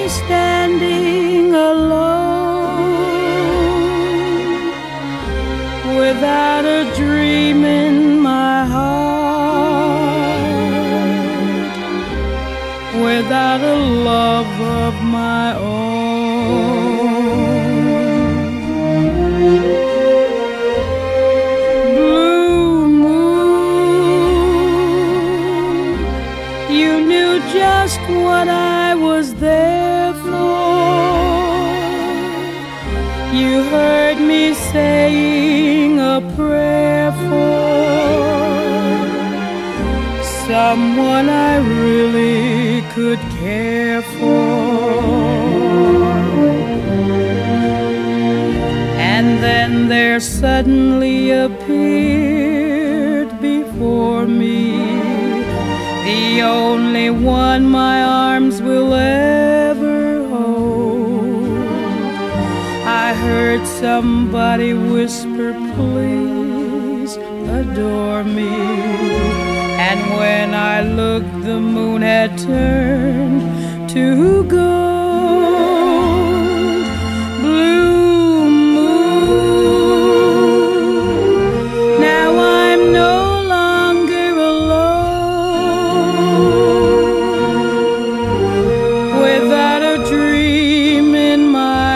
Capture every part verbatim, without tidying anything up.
standing alone, without a dream in my heart, without a love of my own. Blue moon, you knew just what I was there for. You heard me saying a prayer for someone I really could care for. And then there suddenly appeared before me the only one my arms will ever hold. I heard somebody whisper, please adore me. And when I looked, the moon had turned to gold. Blue moon, now I'm no longer alone, without a dream in my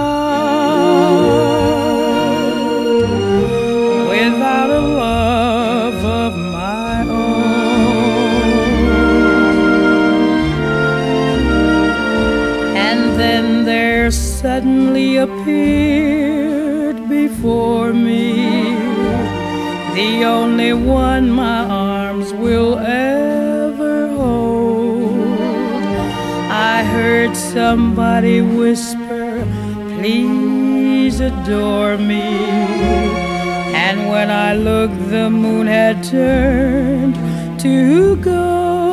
heart, without a love of my own. And then there suddenly appeared before me the only one my arms will ever hold. I heard somebody whisper, please adore me. And when I looked, the moon had turned to gold.